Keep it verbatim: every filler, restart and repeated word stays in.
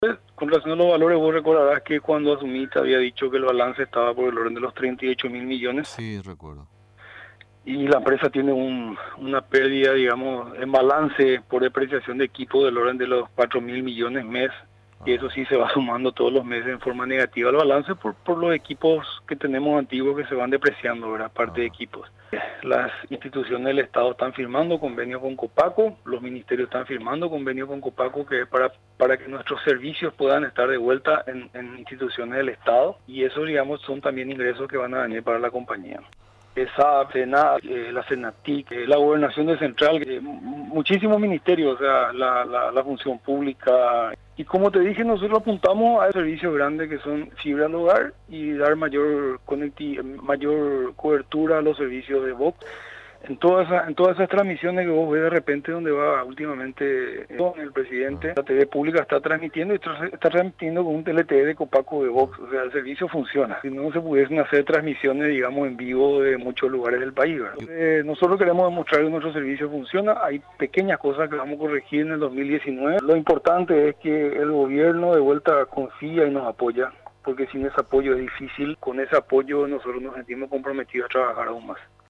Con relación a los valores, vos recordarás que cuando asumí te había dicho que el balance estaba por el orden de los treinta y ocho mil millones Sí, recuerdo. y la empresa tiene un, una pérdida, digamos, en balance por depreciación de equipo del orden de los cuatro mil millones mes, y eso Ah, sí se va sumando todos los meses en forma negativa al balance por, por los equipos que tenemos antiguos que se van depreciando, ¿verdad? Parte de ajá. equipos. Las instituciones del Estado están firmando convenio con Copaco, los ministerios están firmando convenio con Copaco que es para, para que nuestros servicios puedan estar de vuelta en, en instituciones del Estado, y eso, digamos, son también ingresos que van a venir para la compañía. Esa SENA, eh, la SENATIC, eh, la Gobernación de Central, eh, muchísimos ministerios, o sea, la, la, la función pública. Y como te dije, nosotros apuntamos a servicios grandes que son fibra al hogar y dar mayor conecti mayor cobertura a los servicios de Vox. En todas esas, en todas esas transmisiones que vos ves de repente donde va últimamente eh, el presidente, la T V pública está transmitiendo y está transmitiendo con un L T E de Copaco de Vox, o sea, el servicio funciona. Si no se pudiesen hacer transmisiones, digamos, en vivo de muchos lugares del país, ¿verdad? Eh, nosotros queremos demostrar que nuestro servicio funciona, hay pequeñas cosas que vamos a corregir en el dos mil diecinueve. Lo importante es que el gobierno de vuelta confía y nos apoya, porque sin ese apoyo es difícil, con ese apoyo nosotros nos sentimos comprometidos a trabajar aún más.